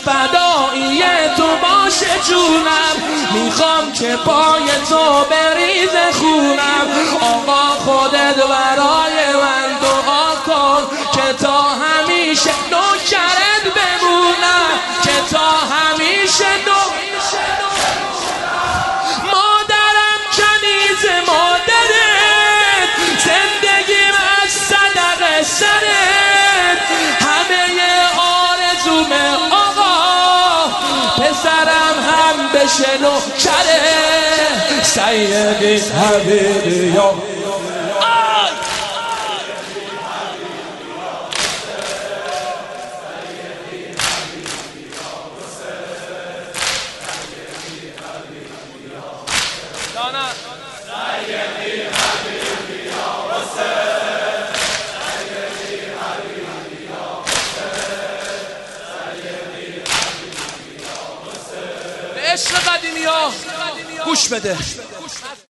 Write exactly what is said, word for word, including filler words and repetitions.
فدایی تو باشه جونم، میخوام که پای تو بریزه خونم. آقا خودت برای من دعا کن که تا همیشه نوکرت بمونم، که تا همیشه نوکرت. مادرم کنیز مادرت، زندگیم از صدق سرت، همه آرزوم آقا پسرم هم بشه نوکرت. سیدی حبیبی یا عشق قدیمی ها گوش بده.